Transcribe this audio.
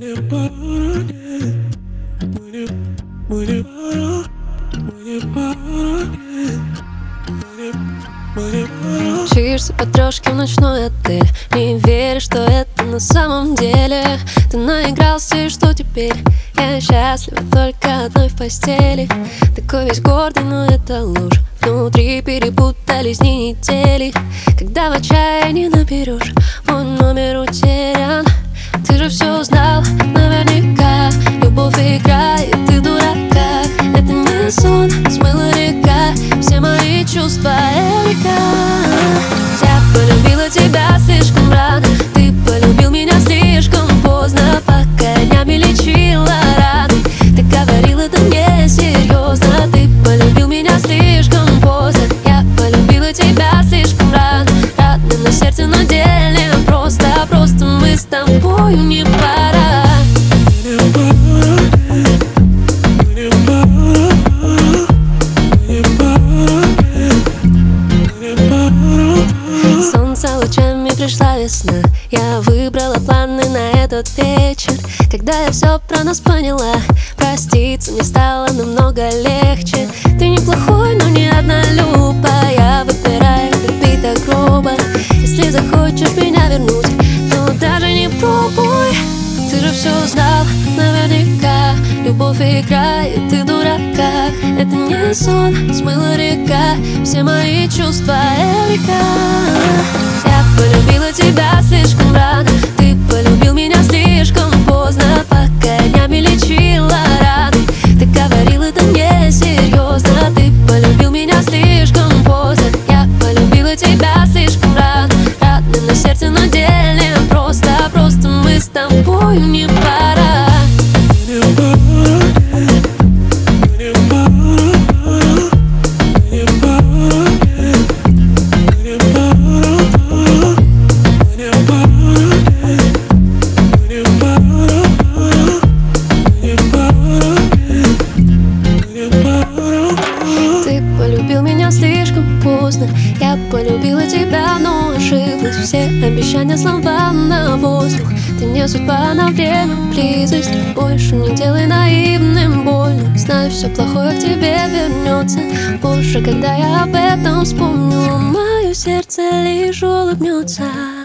Мчишься по трошке в ночной отель, не веришь, что это на самом деле. Ты наигрался, и что теперь? Я счастлива только одной в постели. Такой весь гордый, но это ложь. Внутри перепутались дни недели. Когда в отчаянии наберешь, мой номер утерян. Ты же все знал наверняка. Любовь играет, ты дурака. Это не сон, смыла река. Все мои чувства века. Я полюбила тебя слишком рано. Ты полюбил меня слишком поздно. Пока днями лечила раны. Ты говорил, это не серьезно. Ты полюбил меня слишком поздно. Я полюбила тебя слишком рано. Рано на сердце, но деле просто мы с тобою не пара. Солнце лучами пришла весна. Я выбрала планы на этот вечер. Когда я все про нас поняла, проститься мне стало намного легче. Ты неплохой, но не однолюбая. Я выбираю любить так грубо. Если захочешь меня вернуть, то даже не пробуй. Ты же все знал наверняка. Любовь играет, ты дурака. Это не сон, смыла река. Все мои чувства века. Я полюбила тебя слишком рано. Ты полюбил меня слишком поздно. Пока днями лечила раны. Ты говорил, это не серьезно. Ты полюбил меня слишком поздно. Я полюбила тебя слишком рано. Рано на сердце, но деле просто мы с тобою не пара. Ты полюбил меня слишком поздно. Я полюбила тебя, но ошиблась. Все обещания слова на воздух. Ты не судьба на время, близость. Больше не делай наивным больно. Знаю, все плохое к тебе вернется. Позже, когда я об этом вспомню, мое сердце лишь улыбнется.